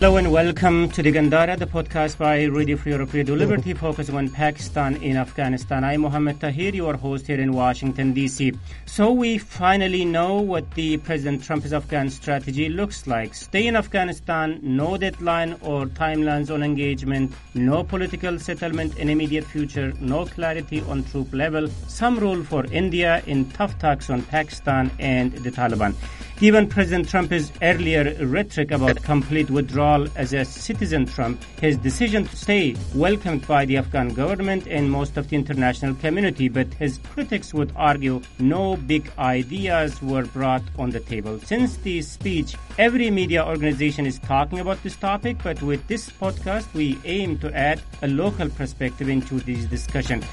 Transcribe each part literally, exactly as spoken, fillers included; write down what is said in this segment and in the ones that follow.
Hello and welcome to the Gandhara, the podcast by Radio Free Europe, Radio Liberty, focusing on Pakistan in Afghanistan. I'm Mohammed Tahir, your host here in Washington, D C. So we finally know what the President Trump's Afghan strategy looks like. Stay in Afghanistan, no deadline or timelines on engagement, no political settlement in immediate future, no clarity on troop level, some role for India in tough talks on Pakistan and the Taliban. Given President Trump's earlier rhetoric about complete withdrawal as a citizen Trump, his decision to stay welcomed by the Afghan government and most of the international community, but his critics would argue no big ideas were brought on the table. Since the speech, every media organization is talking about this topic, but with this podcast, we aim to add a local perspective into this discussion.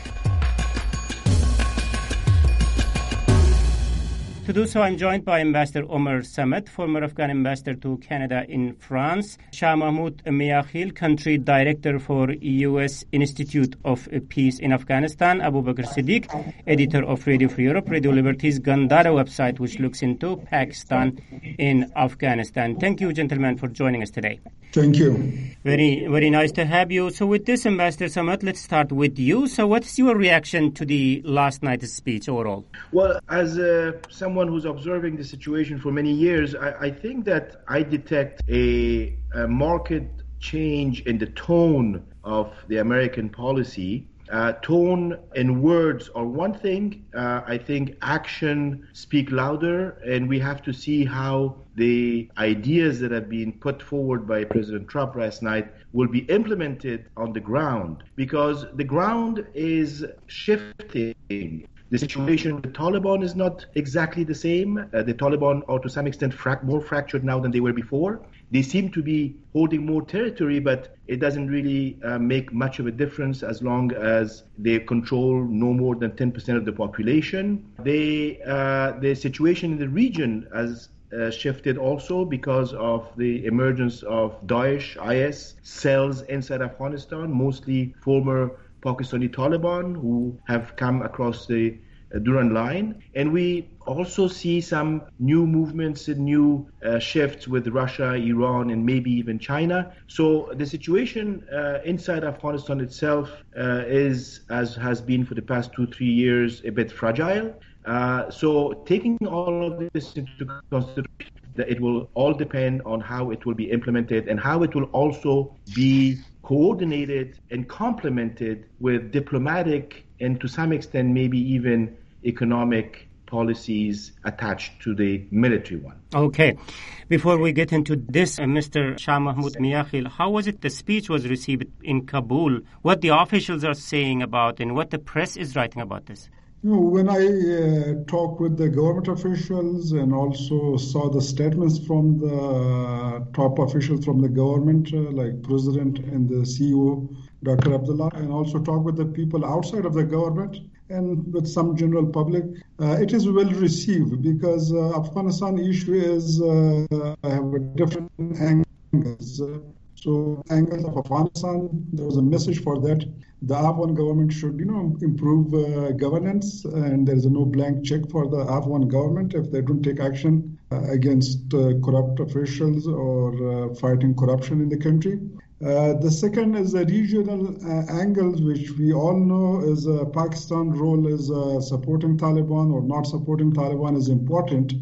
To do so, I'm joined by Ambassador Omar Samad, former Afghan ambassador to Canada in France, Shah Mahmood Miakhil, country director for U S Institute of Peace in Afghanistan, Abu Bakr Siddiq, editor of Radio Free Europe, Radio Liberty's Gandhara website, which looks into Pakistan in Afghanistan. Thank you, gentlemen, for joining us today. Thank you. Very, very nice to have you. So with this, Ambassador Samad, let's start with you. So what's your reaction to the last night's speech overall? Well, as uh, someone who's observing the situation for many years, I, I think that I detect a, a marked change in the tone of the American policy. Uh, tone and words are one thing. Uh, I think action speak louder, and we have to see how the ideas that have been put forward by President Trump last night will be implemented on the ground, because the ground is shifting. The situation with the Taliban is not exactly the same. Uh, the Taliban are to some extent frac- more fractured now than they were before. They seem to be holding more territory, but it doesn't really uh, make much of a difference as long as they control no more than ten percent of the population. They, uh, the situation in the region has uh, shifted also because of the emergence of Daesh, I S cells inside Afghanistan, mostly former Pakistani Taliban who have come across the uh, Durand line. And we also see some new movements and new uh, shifts with Russia, Iran, and maybe even China. So the situation uh, inside Afghanistan itself uh, is, as has been for the past two, three years, a bit fragile. Uh, so taking all of this into consideration, that it will all depend on how it will be implemented and how it will also be coordinated and complemented with diplomatic and to some extent maybe even economic policies attached to the military one. Okay. Before we get into this, uh, Mister Shah Mahmood Miakhil, how was it the speech was received in Kabul, what the officials are saying about and what the press is writing about this? You know, when I uh, talked with the government officials and also saw the statements from the top officials from the government, uh, like President and the C E O, Doctor Abdullah, and also talked with the people outside of the government and with some general public, uh, it is well received because uh, Afghanistan issue is uh, have a different angles. Uh, So, angles of Afghanistan, there was a message for that. The Afghan government should, you know, improve uh, governance, and there is no blank check for the Afghan government if they don't take action uh, against uh, corrupt officials or uh, fighting corruption in the country. Uh, the second is the regional uh, angles, which we all know is uh, Pakistan's role is uh, supporting Taliban or not supporting Taliban is important.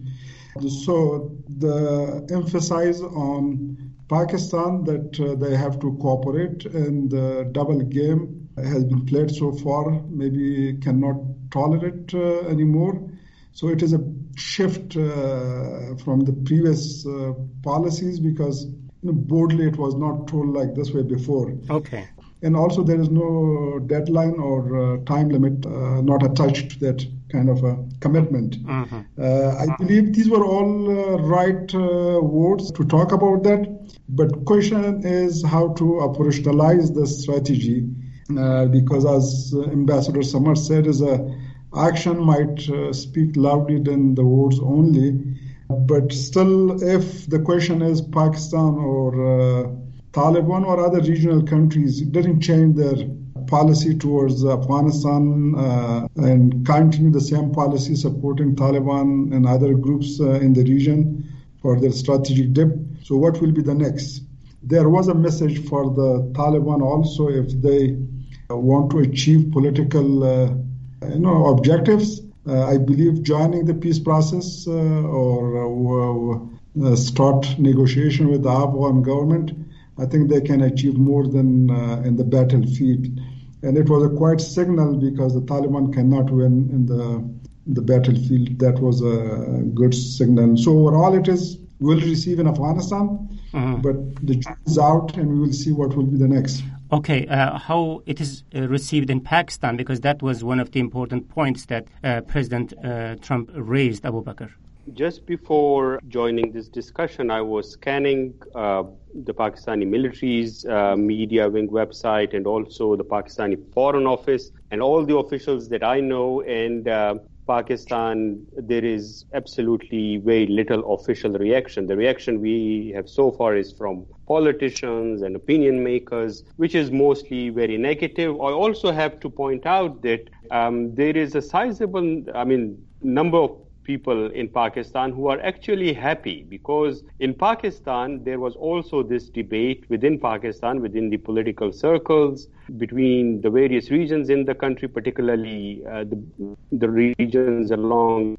So the emphasis on Pakistan that uh, they have to cooperate and the double game has been played so far, maybe cannot tolerate uh, anymore. So it is a shift uh, from the previous uh, policies because you know, boldly it was not told like this way before. Okay. And also there is no deadline or uh, time limit uh, not attached to that kind of a commitment. Mm-hmm. Uh, I believe these were all uh, right uh, words to talk about that. But question is how to operationalize the strategy uh, because as uh, Ambassador Samad said, is a action might uh, speak loudly than the words only. But still, if the question is Pakistan or uh, Taliban or other regional countries, it doesn't change their policy towards Afghanistan uh, and continue the same policy supporting Taliban and other groups uh, in the region for their strategic dip. So what will be the next? there was a message for the Taliban also if they want to achieve political uh, you know, objectives. Uh, I believe joining the peace process uh, or uh, start negotiation with the Afghan government, I think they can achieve more than uh, in the battlefield. And it was a quite signal because the Taliban cannot win in the the battlefield. That was a good signal. So overall, it is we'll receive in Afghanistan, mm-hmm. but the jury is out, and we will see what will be the next. Okay, uh, how it is uh, received in Pakistan, because that was one of the important points that uh, President uh, Trump raised, Abu Bakr. Just before joining this discussion, I was scanning uh, the Pakistani military's uh, media wing website and also the Pakistani Foreign Office and all the officials that I know. And uh, Pakistan, there is absolutely very little official reaction. The reaction we have so far is from politicians and opinion makers, which is mostly very negative. I also have to point out that um, there is a sizable, I mean, number of people in Pakistan who are actually happy, because in Pakistan there was also this debate within Pakistan, within the political circles, between the various regions in the country, particularly uh, the, the regions along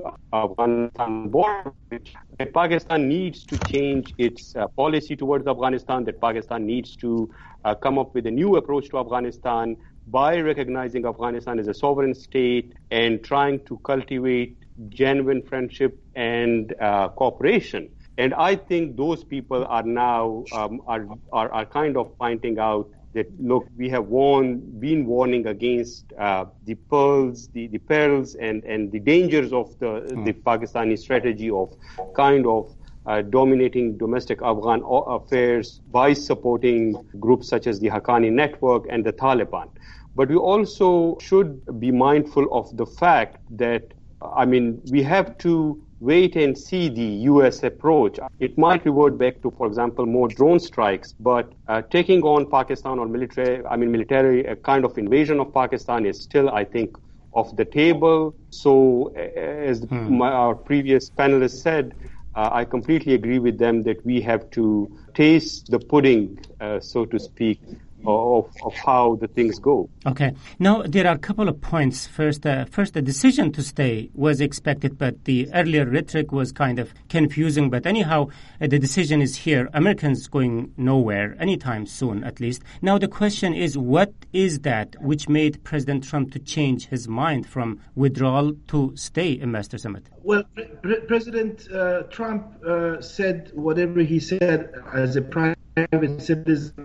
Afghanistan border, that Pakistan needs to change its uh, policy towards Afghanistan, that Pakistan needs to uh, come up with a new approach to Afghanistan by recognizing Afghanistan as a sovereign state and trying to cultivate genuine friendship and uh, cooperation. And I think those people are now um, are, are are kind of pointing out that, look, we have warned, been warning against uh, the pearls, the, the perils and, and the dangers of the, mm. the Pakistani strategy of kind of uh, dominating domestic Afghan affairs by supporting groups such as the Haqqani Network and the Taliban. But we also should be mindful of the fact that, I mean, we have to wait and see the U S approach. It might revert back to, for example, more drone strikes, but uh, taking on Pakistan or military, I mean, military, a kind of invasion of Pakistan is still, I think, off the table. So, as hmm. my, our previous panelists said, uh, I completely agree with them that we have to taste the pudding, uh, so to speak, Of, of how the things go. Okay. Now, there are a couple of points. First, uh, first, the decision to stay was expected, but the earlier rhetoric was kind of confusing. But anyhow, uh, the decision is here. Americans going nowhere anytime soon, at least. Now, the question is, what is that which made President Trump to change his mind from withdrawal to stay, Ambassador Samad? Well, Pre- President uh, Trump uh, said whatever he said as a private citizen.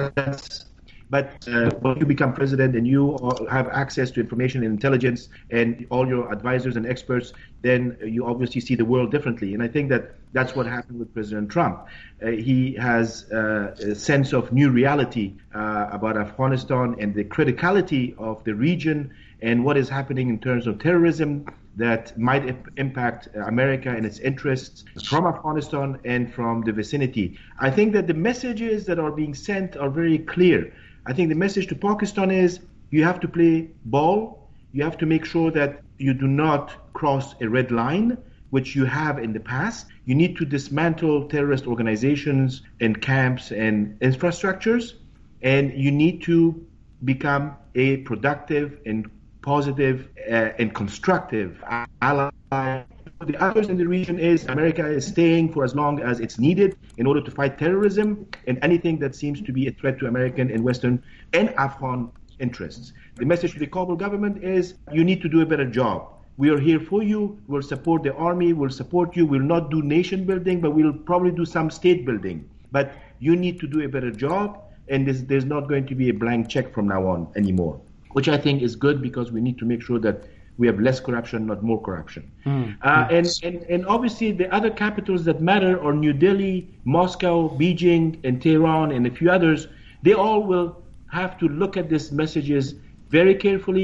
But uh, when you become president and you have access to information and intelligence and all your advisors and experts, then you obviously see the world differently. And I think that that's what happened with President Trump. Uh, he has uh, a sense of new reality uh, about Afghanistan and the criticality of the region and what is happening in terms of terrorism that might imp- impact America and its interests from Afghanistan and from the vicinity. I think that the messages that are being sent are very clear. I think the message to Pakistan is you have to play ball. You have to make sure that you do not cross a red line, which you have in the past. You need to dismantle terrorist organizations and camps and infrastructures. And you need to become a productive and positive uh, and constructive ally. The others in the region is America is staying for as long as it's needed in order to fight terrorism and anything that seems to be a threat to American and Western and Afghan interests. The message to the Kabul government is you need to do a better job. We are here for you. We'll support the army. We'll support you. We'll not do nation building, but we'll probably do some state building. But you need to do a better job, and there's, there's not going to be a blank check from now on anymore, which I think is good because we need to make sure that we have less corruption, not more corruption. Mm. Uh, and, and, and obviously the other capitals that matter are New Delhi, Moscow, Beijing, and Tehran, and a few others. They all will have to look at these messages very carefully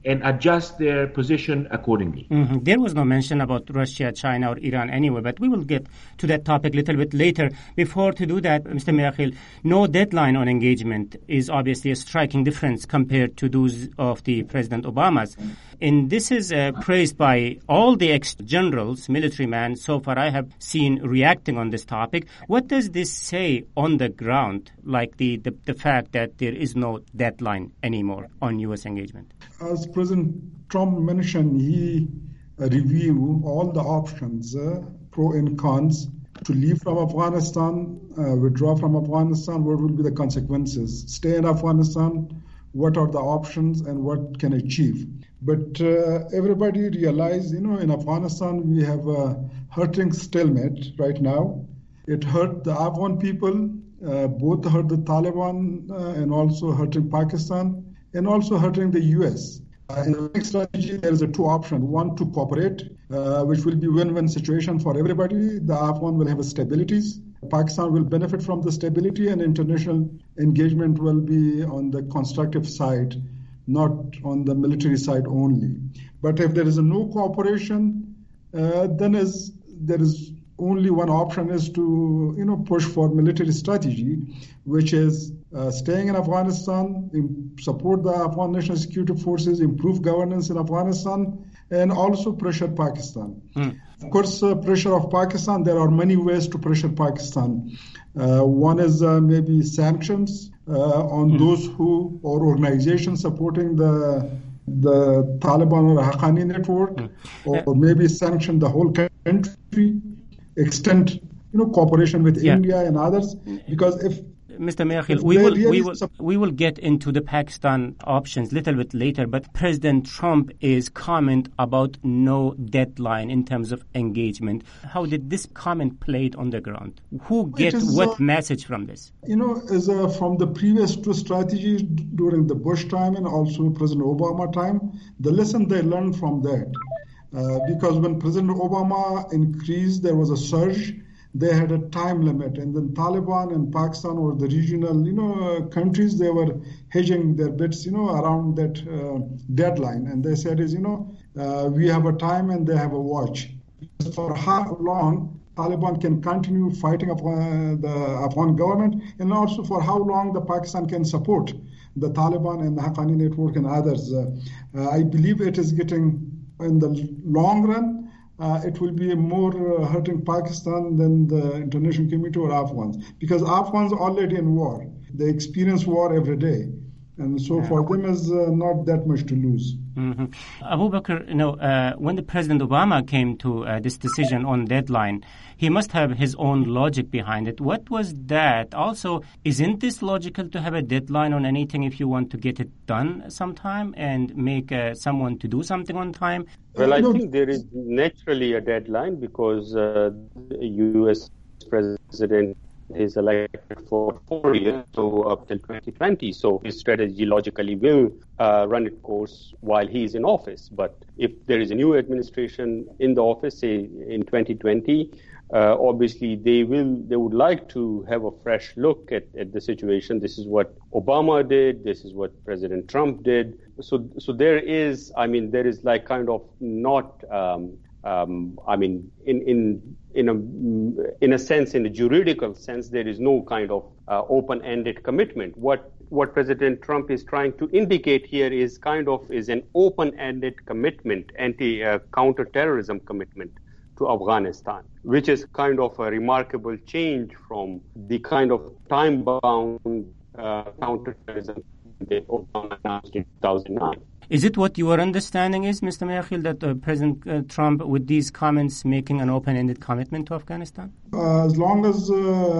and adjust their position accordingly. Mm-hmm. There was no mention about Russia, China, or Iran anyway, but we will get to that topic a little bit later. Before to do that, Mister Meakhil, no deadline on engagement is obviously a striking difference compared to those of the President Obama's. And this is uh, praised by all the ex-generals, military men, so far I have seen reacting on this topic. What does this say on the ground, like the, the, the fact that there is no deadline anymore on U S engagement? As President Trump mentioned, he uh, reviewed all the options, uh, pro and cons, to leave from Afghanistan, uh, withdraw from Afghanistan, what will be the consequences? Stay in Afghanistan, what are the options and what can achieve? But uh, everybody realized, you know, in Afghanistan, we have a hurting stalemate right now. It hurt the Afghan people, uh, both hurt the Taliban uh, and also hurting Pakistan, and also hurting the U S. Uh, in the next strategy, there is a two options. One, to cooperate, uh, which will be win-win situation for everybody. The Afghan will have a stabilities. Pakistan will benefit from the stability, and international engagement will be on the constructive side, not on the military side only. But if there is a no cooperation, uh, then is there is only one option is to you know push for military strategy, which is uh, staying in Afghanistan, in, support the Afghan National Security Forces, improve governance in Afghanistan, and also pressure Pakistan. Mm. Of course, uh, pressure of Pakistan, there are many ways to pressure Pakistan. Uh, one is uh, maybe sanctions uh, on mm. those who or organizations supporting the the Taliban or Haqqani network, mm. or, or maybe sanction the whole country, extend you know cooperation with yeah. India and others, because if Mister Meakhil, we will really we will we will get into the Pakistan options a little bit later, but President Trump is comment about no deadline in terms of engagement. How did this comment played on the ground? Who get is, what uh, message from this? You know, is uh, from the previous two strategies during the Bush time and also President Obama time, the lesson they learned from that. Uh, because when President Obama increased, there was a surge. They had a time limit, and then Taliban and Pakistan or the regional, you know, uh, countries, they were hedging their bets, you know, around that uh, deadline. And they said, is, you know, uh, we have a time and they have a watch. For how long Taliban can continue fighting Afghan, the Afghan government, and also for how long the Pakistan can support the Taliban and the Haqqani network and others. Uh, uh, I believe it is getting, in the long run, Uh, it will be more uh, hurting Pakistan than the international community or Afghans, because Afghans are already in war. They experience war every day. And so yeah. for them is uh, not that much to lose. Mm-hmm. Abu Bakr, you know, uh, when the President Obama came to uh, this decision on deadline, he must have his own logic behind it. What was that? Also, isn't this logical to have a deadline on anything if you want to get it done sometime and make uh, someone to do something on time? Well, I think there is naturally a deadline because uh, the U S President is elected for four years, so up till twenty twenty. So his strategy logically will uh, run its course while he is in office. But if there is a new administration in the office, say in twenty twenty, uh, obviously they will they would like to have a fresh look at, at the situation. This is what Obama did. This is what President Trump did. So so there is, I mean, there is like kind of not. Um, Um, I mean, in in in a in a sense, in a juridical sense, there is no kind of uh, open-ended commitment. What what President Trump is trying to indicate here is kind of is an open-ended commitment, anti uh, counter-terrorism commitment to Afghanistan, which is kind of a remarkable change from the kind of time-bound uh, counter-terrorism that Obama announced in two thousand nine. Is it what your understanding is, Mister Meakhil, that uh, President uh, Trump, with these comments, making an open-ended commitment to Afghanistan? Uh, as long as,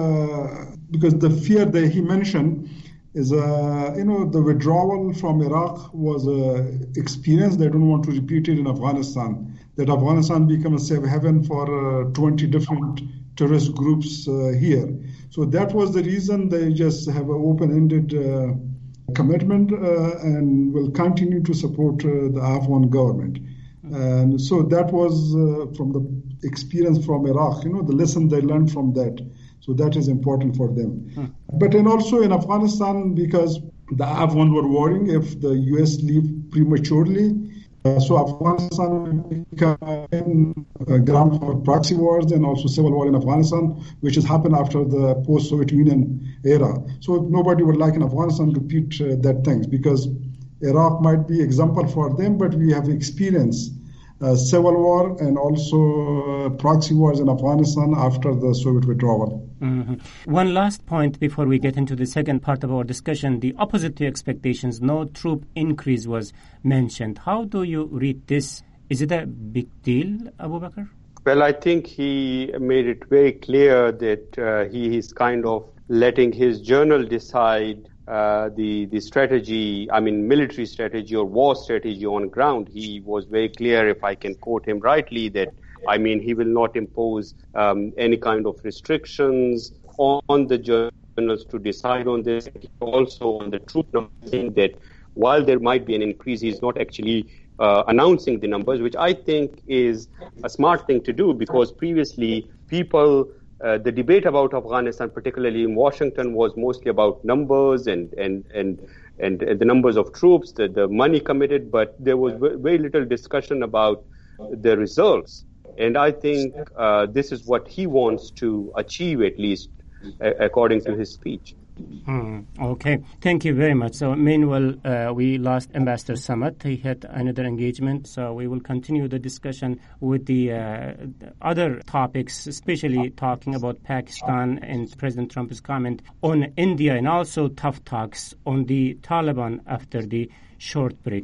uh, because the fear that he mentioned is, uh, you know, the withdrawal from Iraq was an experience. They don't want to repeat it in Afghanistan, that Afghanistan become a safe haven for uh, twenty different terrorist groups uh, here. So that was the reason they just have an open-ended uh, commitment uh, and will continue to support uh, the Afghan government. And so that was uh, from the experience from Iraq, you know, the lesson they learned from that. So that is important for them. Hmm. But and also in Afghanistan, because the Afghans were worrying if the U S leave prematurely. Uh, so Afghanistan became a ground for proxy wars and also civil war in Afghanistan, which has happened after the post-Soviet Union era. So nobody would like in Afghanistan to repeat uh, that things, because Iraq might be example for them, but we have experienced uh, civil war and also uh, proxy wars in Afghanistan after the Soviet withdrawal. Mm-hmm. One last point before we get into the second part of our discussion. The opposite to expectations, no troop increase was mentioned. How do you read this? Is it a big deal, Abu Bakr? Well, I think he made it very clear that uh, he is kind of letting his journal decide uh, the the strategy, I mean, military strategy or war strategy on ground. He was very clear, if I can quote him rightly, that I mean, he will not impose um, any kind of restrictions on the journals to decide on this. Also on the troop number, saying that while there might be an increase, he's not actually uh, announcing the numbers, which I think is a smart thing to do, because previously people, uh, the debate about Afghanistan, particularly in Washington, was mostly about numbers and and and and, and the numbers of troops, the, the money committed, but there was very little discussion about the results. And I think uh, this is what he wants to achieve, at least uh, according to his speech. Mm, okay, thank you very much. So meanwhile, uh, we lost Ambassador Samad. He had another engagement, so we will continue the discussion with the uh, other topics, especially talking about Pakistan and President Trump's comment on India, and also tough talks on the Taliban after the short break.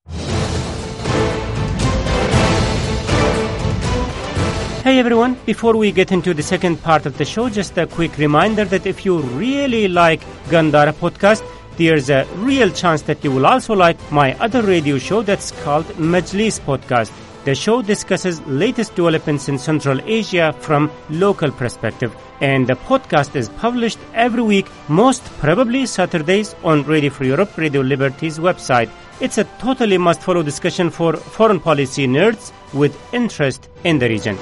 Hey everyone, before we get into the second part of the show, just a quick reminder that if you really like Gandhara podcast, there's a real chance that you will also like my other radio show that's called Majlis Podcast. The show discusses latest developments in Central Asia from local perspective, and the podcast is published every week, most probably Saturdays on Radio Free Europe, Radio Liberty's website. It's a totally must-follow discussion for foreign policy nerds with interest in the region.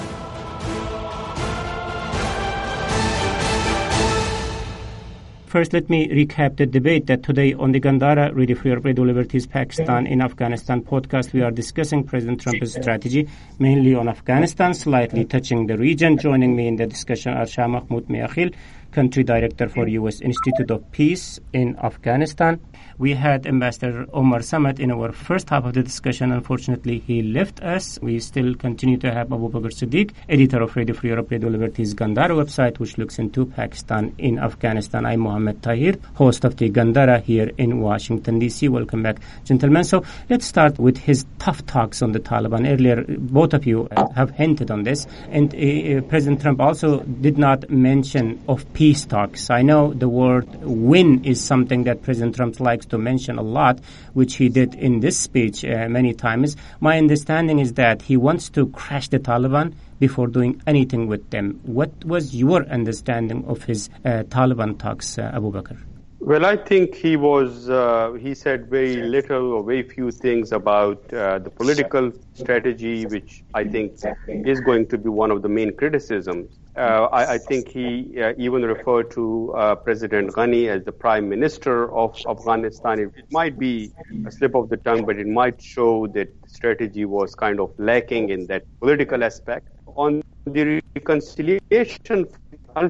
First, let me recap the debate that today on the Gandhara Radio Free Europe, Radio Liberty's Pakistan in Afghanistan podcast, we are discussing President Trump's strategy, mainly on Afghanistan, slightly touching the region. Joining me in the discussion are Shah Mahmood Meakhil, Country Director for U S Institute of Peace in Afghanistan. We had Ambassador Omar Samad in our first half of the discussion. Unfortunately, he left us. We still continue to have Abu Bakr Siddiq, editor of Radio Free Europe, Radio Liberty's Gandhara website, which looks into Pakistan in Afghanistan. I'm Mohammed Tahir, host of the Gandhara here in Washington, D C. Welcome back, gentlemen. So let's start with his tough talks on the Taliban. Earlier, both of you uh, have hinted on this, and uh, President Trump also did not mention of peace talks. I know the word win is something that President Trump likes to mention a lot, which he did in this speech uh, many times. My understanding is that he wants to crash the Taliban before doing anything with them. What was your understanding of his uh, Taliban talks, uh, Abu Bakr? Well, I think he was, uh, he said very little or very few things about uh, the political strategy, which I think is going to be one of the main criticisms. Uh, I, I think he uh, even referred to uh, President Ghani as the Prime Minister of Afghanistan. It, it might be a slip of the tongue, but it might show that the strategy was kind of lacking in that political aspect. On the reconciliation, I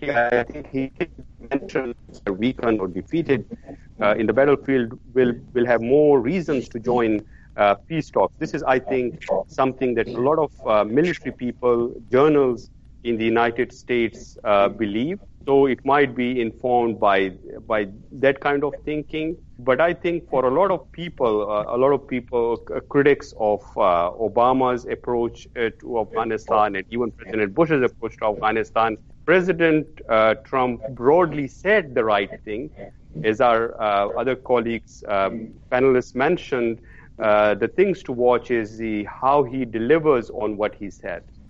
think he mentioned weakened or defeated uh, in the battlefield will will have more reasons to join uh, peace talks. This is, I think, something that a lot of uh, military people, journals in the United States uh, believe. So it might be informed by by that kind of thinking. But I think for a lot of people, uh, a lot of people, uh, critics of uh, Obama's approach uh, to Afghanistan and even President Bush's approach to Afghanistan, President uh, Trump broadly said the right thing. As our uh, other colleagues, um, panelists mentioned, uh, the things to watch is the how he delivers on what he said.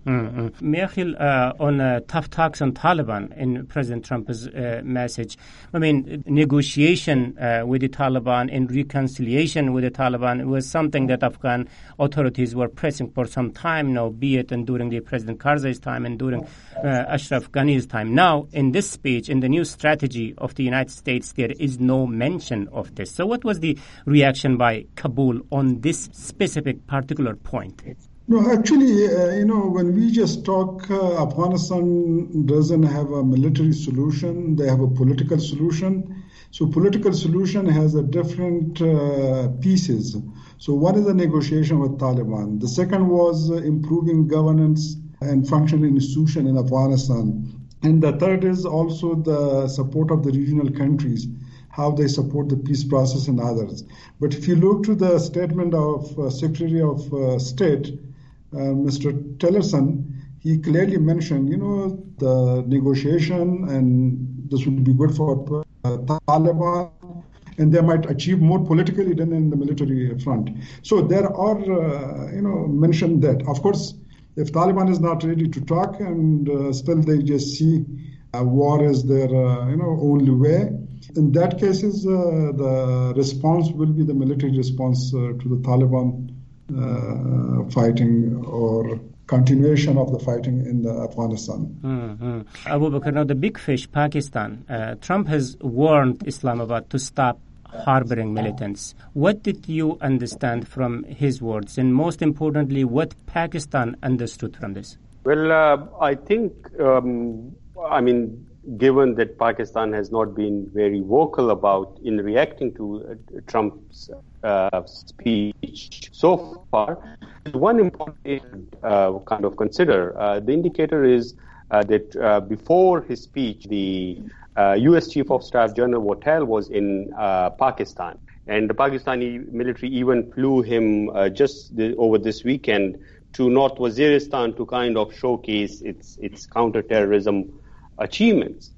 Mm-hmm. Meakhil, uh, on uh, tough talks on Taliban in President Trump's uh, message, I mean, negotiation uh, with the Taliban and reconciliation with the Taliban was something that Afghan authorities were pressing for some time now, be it and during the President Karzai's time and during uh, Ashraf Ghani's time. Now, in this speech, in the new strategy of the United States, there is no mention of this. So what was the reaction by Kabul on this specific particular point? No, actually, uh, you know, when we just talk, uh, Afghanistan doesn't have a military solution. They have a political solution. So political solution has a different uh, pieces. So one is the negotiation with Taliban. The second was uh, improving governance and functional institution in Afghanistan. And the third is also the support of the regional countries, how they support the peace process and others. But if you look to the statement of uh, Secretary of uh, State, Uh, Mister Tillerson, he clearly mentioned, you know, the negotiation and this would be good for uh, Taliban, and they might achieve more politically than in the military front. So there are, uh, you know, mentioned that. Of course, if Taliban is not ready to talk and uh, still they just see uh, war as their, uh, you know, only way, in that case, uh, the response will be the military response uh, to the Taliban Uh, fighting or continuation of the fighting in the Afghanistan. Mm-hmm. Abu Bakr, now the big fish, Pakistan. Uh, Trump has warned Islamabad to stop harboring militants. What did you understand from his words? And most importantly, what Pakistan understood from this? Well, uh, I think, um, I mean, given that Pakistan has not been very vocal about in reacting to uh, Trump's uh, speech so far, one important uh, kind of consider. Uh, the indicator is uh, that uh, before his speech, the uh, U S Chief of Staff General Watel was in uh, Pakistan. And the Pakistani military even flew him uh, just the, over this weekend to North Waziristan to kind of showcase its its counterterrorism achievements.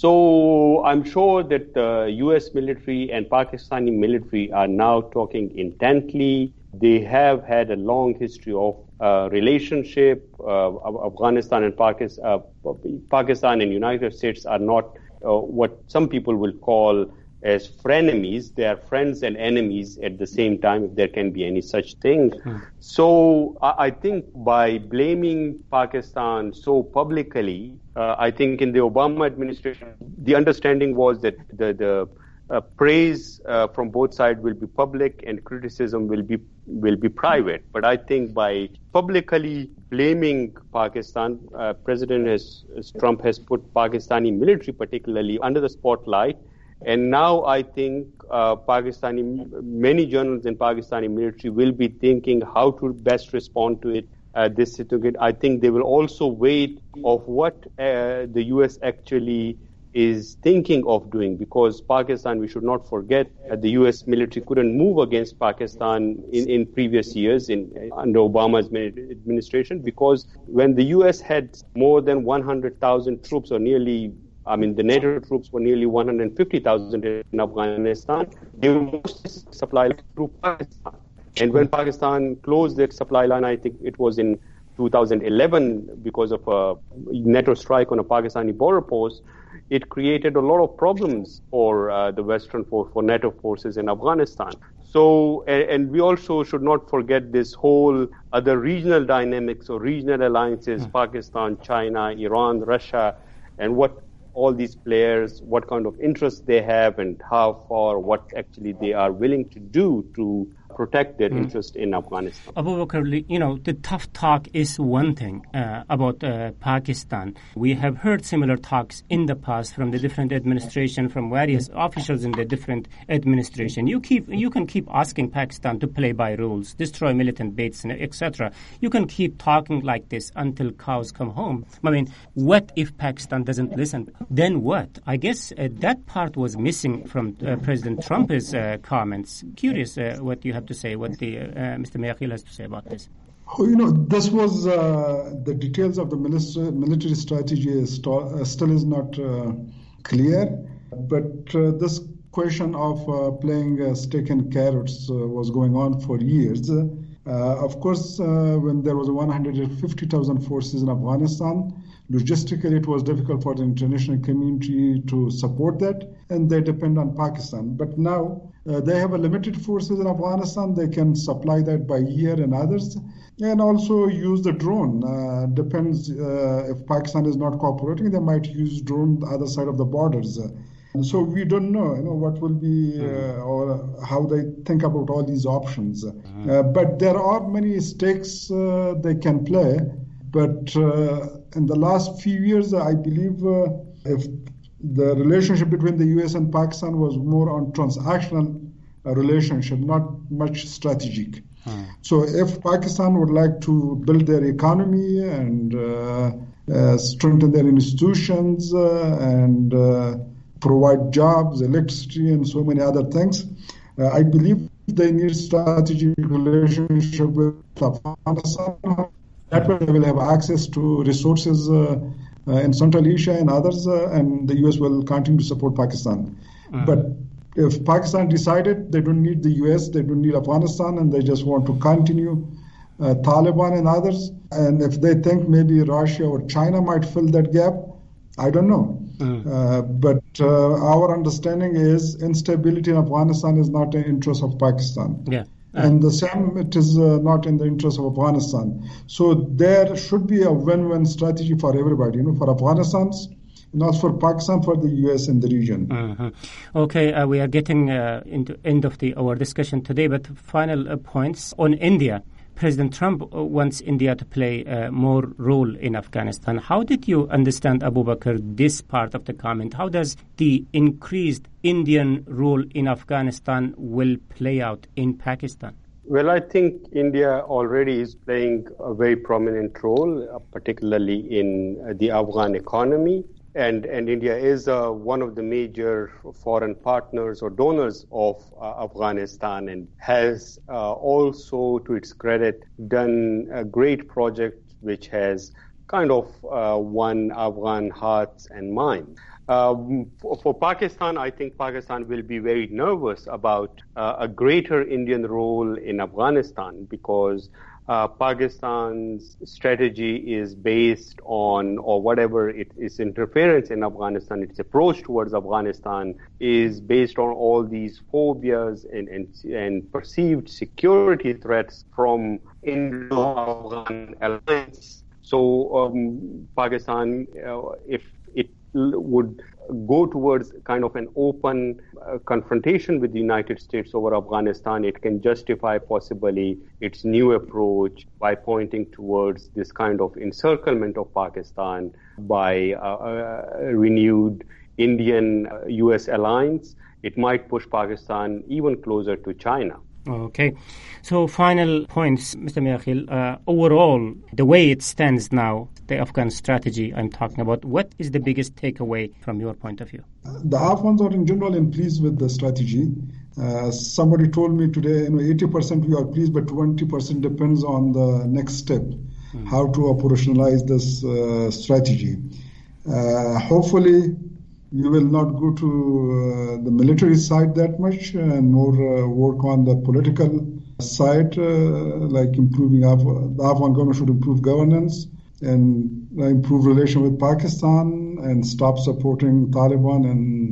So I'm sure that the U S military and Pakistani military are now talking intently. They have had a long history of uh, relationship. Uh, Afghanistan and Pakistan, uh, Pakistan and United States are not uh, what some people will call as frenemies. They are friends and enemies at the same time, if there can be any such thing. Hmm. So I, I think by blaming Pakistan so publicly, uh, I think in the Obama administration, the understanding was that the, the uh, praise uh, from both sides will be public and criticism will be will be private. But I think by publicly blaming Pakistan, uh, President has, Trump has put Pakistani military particularly under the spotlight. And now I think uh, Pakistani, many generals in Pakistani military will be thinking how to best respond to it. Uh, this I think they will also wait of what uh, the U S actually is thinking of doing, because Pakistan, we should not forget, uh, the U S military couldn't move against Pakistan in, in previous years in under Obama's administration, because when the U S had more than one hundred thousand troops, or nearly I mean, the NATO troops were nearly one hundred fifty thousand in Afghanistan. They were mostly supplied through Pakistan. And when Pakistan closed that supply line, I think it was in two thousand eleven, because of a NATO strike on a Pakistani border post, it created a lot of problems for uh, the Western force, for NATO forces in Afghanistan. So, and, and we also should not forget this whole other regional dynamics or regional alliances, mm. Pakistan, China, Iran, Russia, and what all these players, what kind of interest they have and how far, what actually they are willing to do to protect their mm. interest in Afghanistan. Abu Bakr, you know, the tough talk is one thing uh, about uh, Pakistan. We have heard similar talks in the past from the different administration, from various officials in the different administration. You keep, you can keep asking Pakistan to play by rules, destroy militant bases, et cetera. You can keep talking like this until cows come home. I mean, what if Pakistan doesn't listen? Then what? I guess uh, that part was missing from uh, President Trump's uh, comments. Curious uh, what you have to say, what the uh, Mister Meakhil has to say about this. Oh, you know, this was uh, the details of the minister, military strategy is st- uh, still is not uh, clear, but uh, this question of uh, playing uh, stick and carrots uh, was going on for years. Uh, Uh, of course, uh, when there was one hundred fifty thousand forces in Afghanistan, logistically it was difficult for the international community to support that, and they depend on Pakistan. But now uh, they have a limited forces in Afghanistan. They can supply that by year and others, and also use the drone. Uh, depends uh, if Pakistan is not cooperating, they might use drone the other side of the borders. Uh, So we don't know, you know, what will be uh, or how they think about all these options. Mm. Uh, but there are many stakes uh, they can play. But uh, in the last few years, I believe uh, if the relationship between the U S and Pakistan was more on transactional uh, relationship, not much strategic. Mm. So if Pakistan would like to build their economy and uh, uh, strengthen their institutions uh, and uh, provide jobs, electricity, and so many other things. Uh, I believe they need strategic relationship with Afghanistan. That way they will have access to resources uh, uh, in Central Asia and others, uh, and the U S will continue to support Pakistan. Mm. But if Pakistan decided they don't need the U S, they don't need Afghanistan, and they just want to continue uh, Taliban and others, and if they think maybe Russia or China might fill that gap, I don't know. Mm. Uh, but uh, our understanding is instability in Afghanistan is not in the interest of Pakistan. Yeah. Uh, and the same, it is uh, not in the interest of Afghanistan. So there should be a win-win strategy for everybody, you know, for Afghanistan's, not for Pakistan, for the U S and the region. Uh-huh. Okay, uh, we are getting uh, into end of the our discussion today, but final uh, points on India. President Trump wants India to play a more role in Afghanistan. How did you understand, Abu Bakr, this part of the comment? How does the increased Indian role in Afghanistan will play out in Pakistan? Well, I think India already is playing a very prominent role, uh, particularly in uh, the Afghan economy. And, and India is uh, one of the major foreign partners or donors of uh, Afghanistan, and has uh, also, to its credit, done a great project which has kind of uh, won Afghan hearts and minds. Um, for, for Pakistan, I think Pakistan will be very nervous about uh, a greater Indian role in Afghanistan, because Uh, Pakistan's strategy is based on, or whatever it is, interference in Afghanistan, its approach towards Afghanistan is based on all these phobias and, and, and perceived security threats from Indo-Afghan alliance. So um, Pakistan, uh, if it l- would go towards kind of an open uh, confrontation with the United States over Afghanistan, it can justify possibly its new approach by pointing towards this kind of encirclement of Pakistan by uh, uh, renewed Indian uh, U S alliance. It might push Pakistan even closer to China. Okay. So final points, Mister Miakhil. Uh, overall, the way it stands now, the Afghan strategy I'm talking about, what is the biggest takeaway from your point of view? The Afghans are in general pleased with the strategy. Uh, somebody told me today, you know, eighty percent we are pleased, but twenty percent depends on the next step, mm. how to operationalize this uh, strategy. Uh, hopefully, we will not go to uh, the military side that much and more uh, work on the political side, uh, like improving Af- the Afghan government should improve governance and uh, improve relation with Pakistan and stop supporting Taliban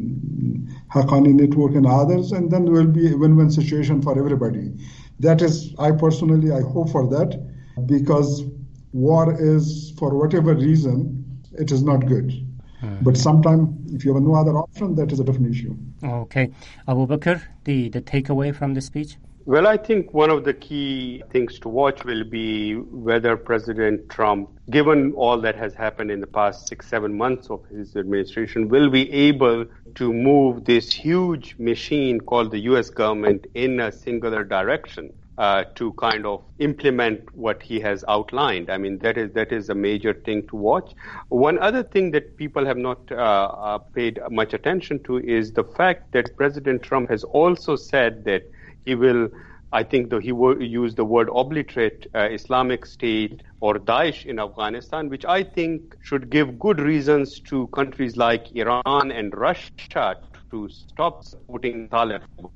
and Haqqani network and others, and then there will be a win-win situation for everybody. That is, I personally, I hope for that, because war is, for whatever reason, it is not good. Mm-hmm. But sometimes, if you have no other option, that is a different issue. Okay. Abu Bakr, the, the takeaway from the speech? Well, I think one of the key things to watch will be whether President Trump, given all that has happened in the past six, seven months of his administration, will be able to move this huge machine called the U S government in a singular direction. Uh, to kind of implement what he has outlined. I mean, that is that is a major thing to watch. One other thing that people have not uh, uh, paid much attention to is the fact that President Trump has also said that he will, I think though he will use the word obliterate uh, Islamic State or Daesh in Afghanistan, which I think should give good reasons to countries like Iran and Russia to stop supporting Taliban.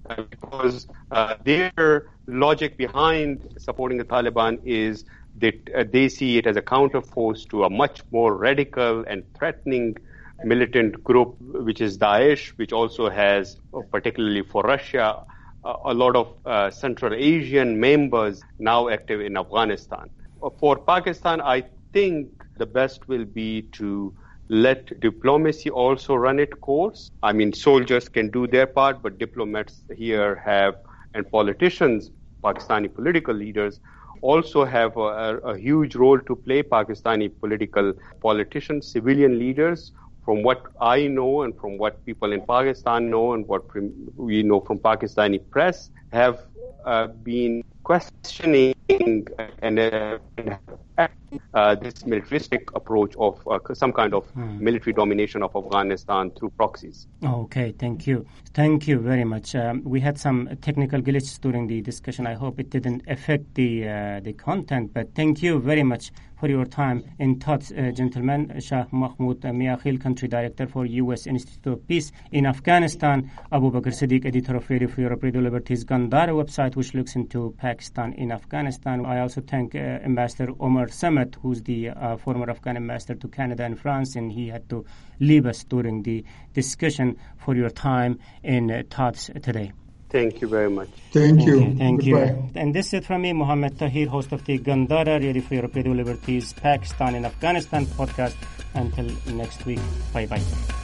uh, because uh, their logic behind supporting the Taliban is that uh, they see it as a counterforce to a much more radical and threatening militant group, which is Daesh, which also has, particularly for Russia, a lot of uh, Central Asian members now active in Afghanistan. For Pakistan, I think the best will be to let diplomacy also run its course. I mean, soldiers can do their part, but diplomats here have, and politicians, Pakistani political leaders, also have a, a huge role to play. Pakistani political politicians, civilian leaders, from what I know and from what people in Pakistan know and what we know from Pakistani press, have uh, been questioning and uh, uh, this militaristic approach of uh, some kind of hmm. military domination of Afghanistan through proxies. Okay, thank you. Thank you very much. Um, we had some technical glitches during the discussion. I hope it didn't affect the uh, the content, but thank you very much for your time. In touch, uh, gentlemen, Shah Mahmoud Miakhil, Country Director for U S Institute of Peace in Afghanistan, Abu Bakr Siddiq, Editor of Radio Free Europe, Radio Liberty's Gandhara website, which looks into Pakistan in Afghanistan. I also thank uh, Ambassador Omar Samet, who's the uh, former Afghan ambassador to Canada and France, and he had to leave us during the discussion, for your time in uh, Thoughts today. Thank you very much. Thank, thank you. you. Thank Goodbye. you. And this is it from me, Mohammed Tahir, host of the Gandhara Radio Free Europe, Radio Liberty's Pakistan in Afghanistan podcast. Until next week, bye-bye.